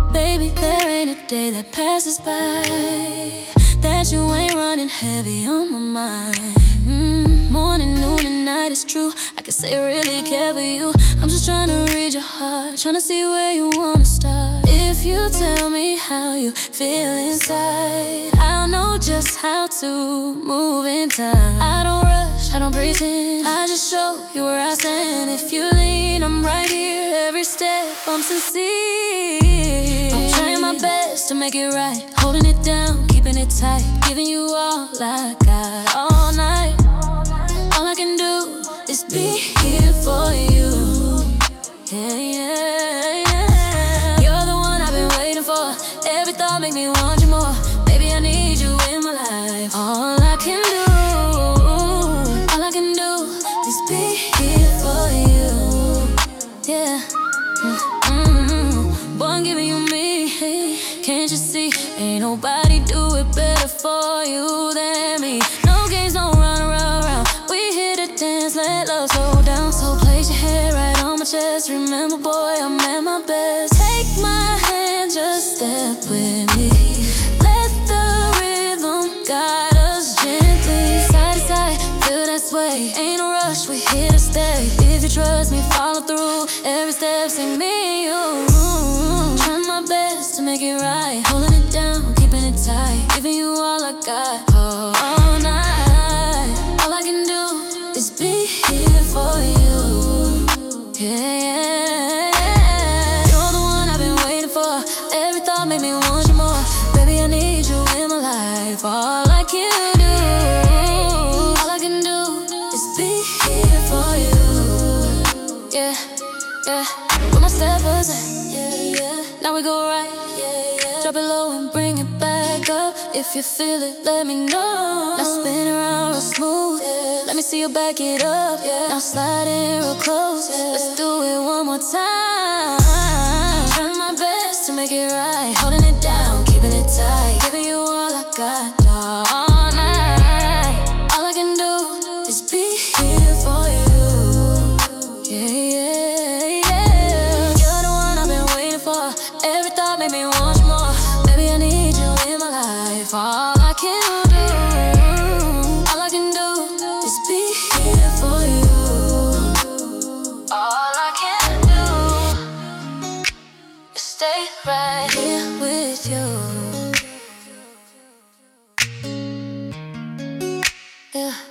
Baby, there ain't a day that passes by that you ain't running heavy on my mind. Morning, noon, and night, it's true. I can say I really care for you. I'm just trying to read your heart, trying to see where you wanna start. If you tell me how you feel inside, I'll know just how to move in time. I don't rush, I don't pretend, I just show you where I stand. If you lean, I'm right here. Every step, I'm sincere. I'm trying my best to make it right, holding it down, keeping it tight, giving you all I got all night. All I can do is be here for you. Yeah, yeah, yeah. You're the one I've been waiting for. Every thought make me want you more. Baby, I need you in my life. All I can do is be here for you. Yeah. Boy, I'm giving you me. Hey, can't you see? Ain't nobody do it better for you than me. No games, no run around. We here to dance, let love slow down. So place your head right on my chest. Remember, boy, I'm at my best. Take my hand, just step with me. Let the rhythm guide us gently. Side to side, feel that sway. Ain't no rush, we here to stay. If you trust me, follow through. Every step, say me and you. Trying my best to make it right, holding it down, keeping it tight, giving you all I got all night. All I can do is be here for you. Yeah, you're the one I've been waiting for. Every thought made me want you more. Baby, I need you in my life. All I can do is be here for you. Yeah, yeah. Where my steppers at? Now we go right, drop it low and bring it back up. If you feel it, let me know. Now spin around real smooth, let me see you back it up. Now slide in real close, let's do it one more time. Trying my best to make it right, holding it down, keeping it tight, giving you all I got all night. All I can do is be here for you. Yeah, yeah, yeah. You're the one I've been waiting for. Every thought made me want you more. Baby, I need you in my life. All I can do is be here for you. All I can do is stay right here with you. Yeah.